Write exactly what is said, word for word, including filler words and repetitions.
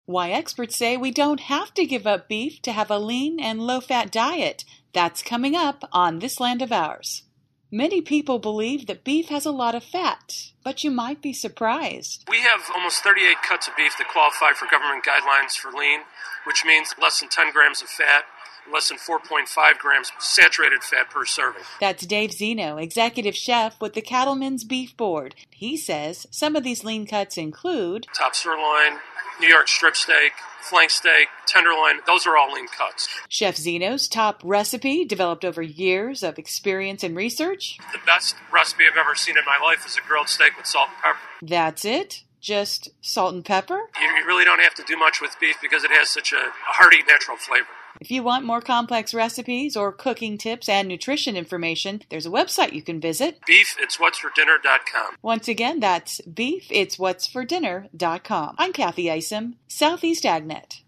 Why experts say we don't have to give up beef to have a lean and low-fat diet. That's coming up on This Land of Ours. Many people believe that beef has a lot of fat, but you might be surprised. We have almost thirty-eight cuts of beef that qualify for government guidelines for lean, which means less than ten grams of fat, less than four point five grams saturated fat per serving. That's Dave Zeno, executive chef with the Cattlemen's Beef Board. He says some of these lean cuts include top sirloin, New York strip steak, flank steak, tenderloin. Those are all lean cuts. Chef Zeno's top recipe, developed over years of experience and research. The best recipe I've ever seen in my life is a grilled steak with salt and pepper. That's it? Just salt and pepper? You really don't have to do much with beef because it has such a hearty, natural flavor. If you want more complex recipes or cooking tips and nutrition information, there's a website you can visit. beef it's what's for dinner dot com. Once again, that's beef it's what's for dinner dot com. I'm Kathy Isom, Southeast AgNet.